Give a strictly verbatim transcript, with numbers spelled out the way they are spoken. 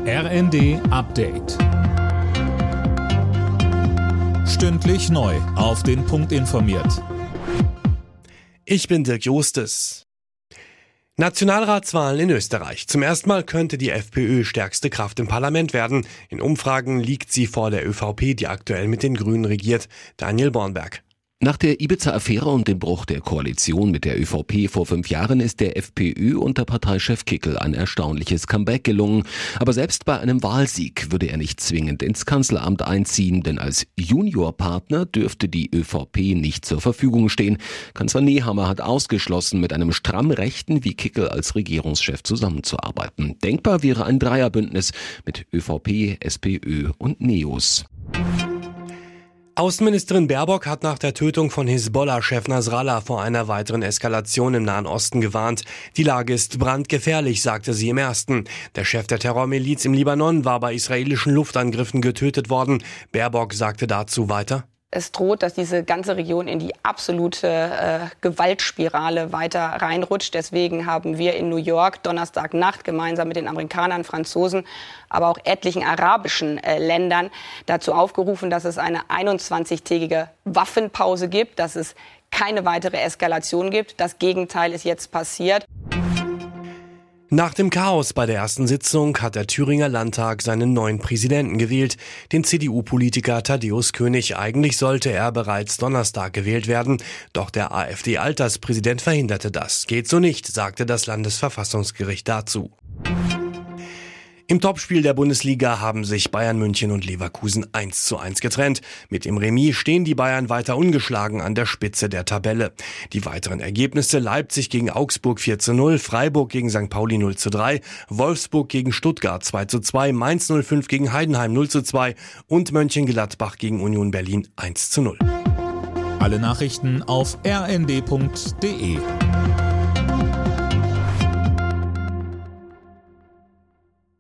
R N D Update. Stündlich neu auf den Punkt informiert. Ich bin Dirk Jostes. Nationalratswahlen in Österreich. Zum ersten Mal könnte die FPÖ stärkste Kraft im Parlament werden. In Umfragen liegt sie vor der ÖVP, die aktuell mit den Grünen regiert. Daniel Bornberg. Nach der Ibiza-Affäre und dem Bruch der Koalition mit der ÖVP vor fünf Jahren ist der FPÖ unter Parteichef Kickl ein erstaunliches Comeback gelungen. Aber selbst bei einem Wahlsieg würde er nicht zwingend ins Kanzleramt einziehen, denn als Juniorpartner dürfte die ÖVP nicht zur Verfügung stehen. Kanzler Nehammer hat ausgeschlossen, mit einem stramm Rechten wie Kickl als Regierungschef zusammenzuarbeiten. Denkbar wäre ein Dreierbündnis mit ÖVP, SPÖ und Neos. Außenministerin Baerbock hat nach der Tötung von Hisbollah-Chef Nasrallah vor einer weiteren Eskalation im Nahen Osten gewarnt. Die Lage ist brandgefährlich, sagte sie im ersten. Der Chef der Terrormiliz im Libanon war bei israelischen Luftangriffen getötet worden. Baerbock sagte dazu weiter: Es droht, dass diese ganze Region in die absolute äh, Gewaltspirale weiter reinrutscht. Deswegen haben wir in New York Donnerstagnacht gemeinsam mit den Amerikanern, Franzosen, aber auch etlichen arabischen äh, Ländern dazu aufgerufen, dass es eine einundzwanzigtägige Waffenpause gibt, dass es keine weitere Eskalation gibt. Das Gegenteil ist jetzt passiert. Nach dem Chaos bei der ersten Sitzung hat der Thüringer Landtag seinen neuen Präsidenten gewählt, den C D U-Politiker Thaddäus König. Eigentlich sollte er bereits Donnerstag gewählt werden, doch der AfD-Alterspräsident verhinderte das. Geht so nicht, sagte das Landesverfassungsgericht dazu. Im Topspiel der Bundesliga haben sich Bayern München und Leverkusen eins zu eins getrennt. Mit dem Remis stehen die Bayern weiter ungeschlagen an der Spitze der Tabelle. Die weiteren Ergebnisse: Leipzig gegen Augsburg vier zu null, Freiburg gegen Sankt Pauli null zu drei, Wolfsburg gegen Stuttgart zwei zu zwei, Mainz null fünf gegen Heidenheim null zu zwei und Mönchengladbach gegen Union Berlin eins zu null. Alle Nachrichten auf r n d punkt d e.